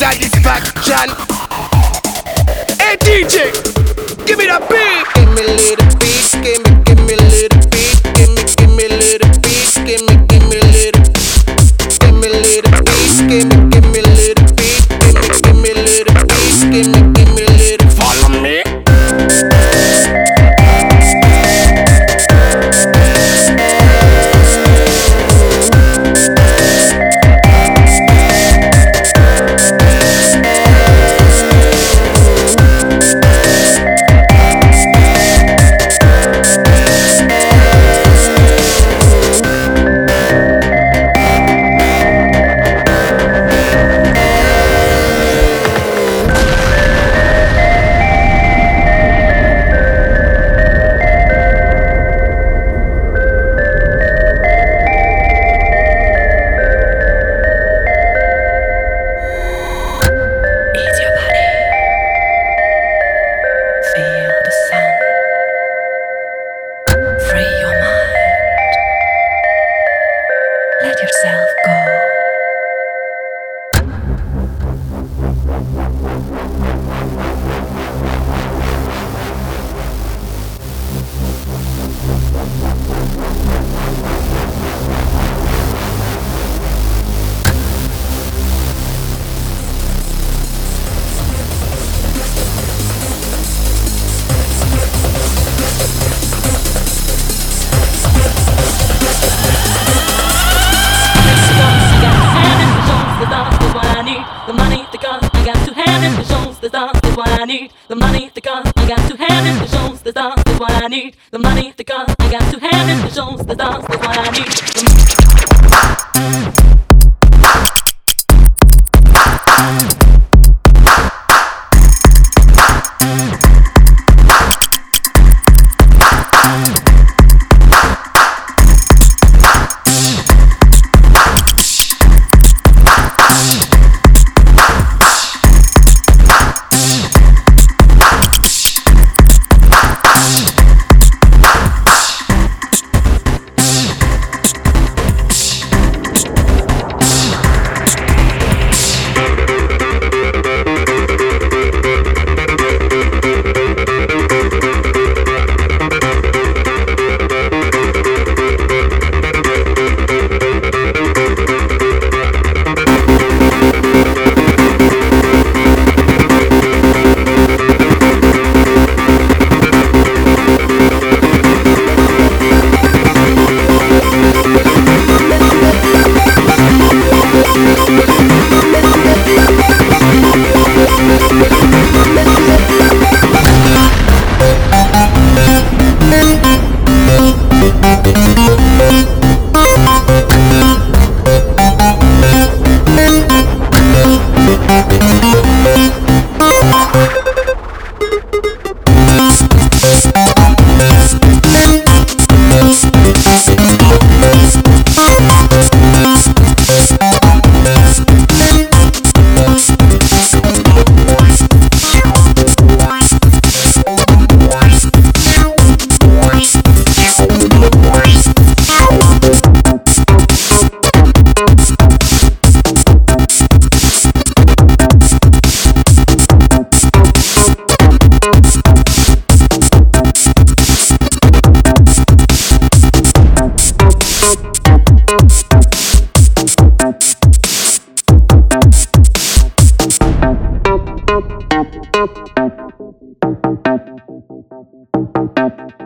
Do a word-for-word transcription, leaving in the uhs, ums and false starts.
satisfaction. Hey D J, give me that beat. Give me a little beat, give me, give me a little beat, give me, give me a little beat, give me, give me a little, give me a little beat, give me, give me a little beat, give me, give me a little beat, give me, give me a little. Follow me. The money, the gun, I got to hand it. The shows, the dance is what I need. The money, the gun, I got to hand it. The shows, the dance is what I need. The money, the gun, I got to hand it. The shows, the dance is what I need. Thank you.